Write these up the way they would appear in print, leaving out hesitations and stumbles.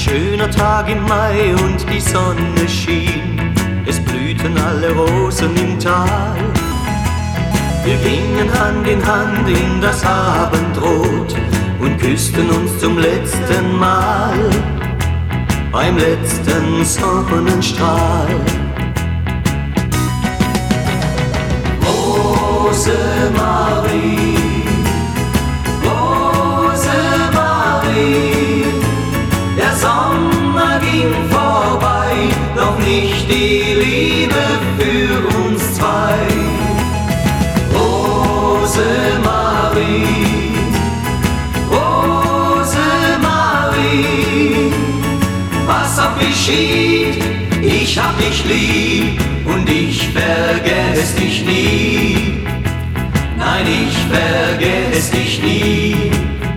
schöner Tag im Mai und die Sonne schien, es blühten alle Rosen im Tal. Wir gingen Hand in Hand in das Abendrot und küssten uns zum letzten Mal beim letzten Sonnenstrahl. Rosemarie, Rosemarie, der Sommer ging vorbei, doch nicht die Liebe für uns zwei. Rosemarie, Rosemarie, was auch geschieht, ich hab dich lieb und ich vergess dich nie. Nein, ich vergess dich nie.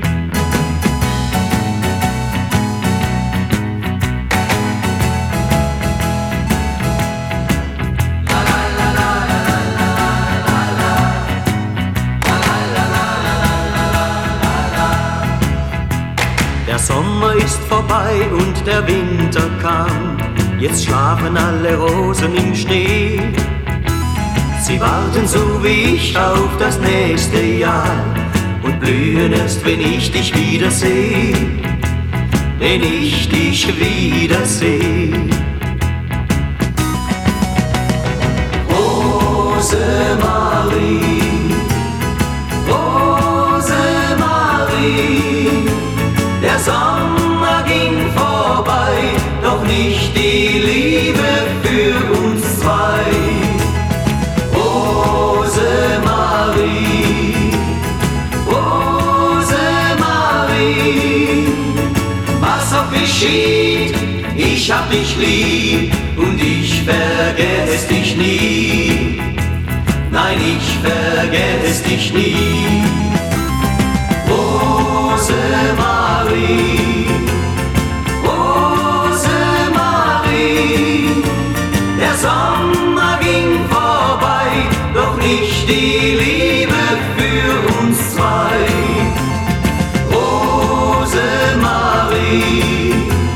Der Sommer ist vorbei und der Winter kam, jetzt schlafen alle Rosen im Schnee. Sie warten so wie ich auf das nächste Jahr und blühen erst, wenn ich dich wiederseh, wenn ich dich wiederseh. Rosemarie, Rosemarie, der Sommer ging vorbei, doch nicht die Liebe für uns zwei. Rosemarie, Rosemarie, was auch geschieht, ich hab dich lieb und ich vergess dich nie. Nein, ich vergess dich nie. Rosemarie, Rosemarie, der Sommer ging vorbei, doch nicht die Liebe für uns zwei. Rosemarie,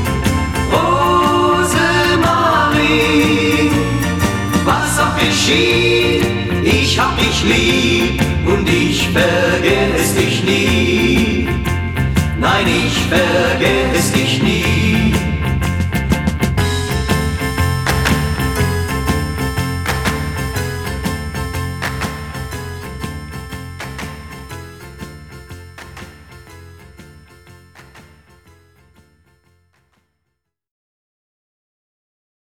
Rosemarie, was auch geschieht, ich hab dich lieb und ich vergess dich nie. Nein, ich vergess dich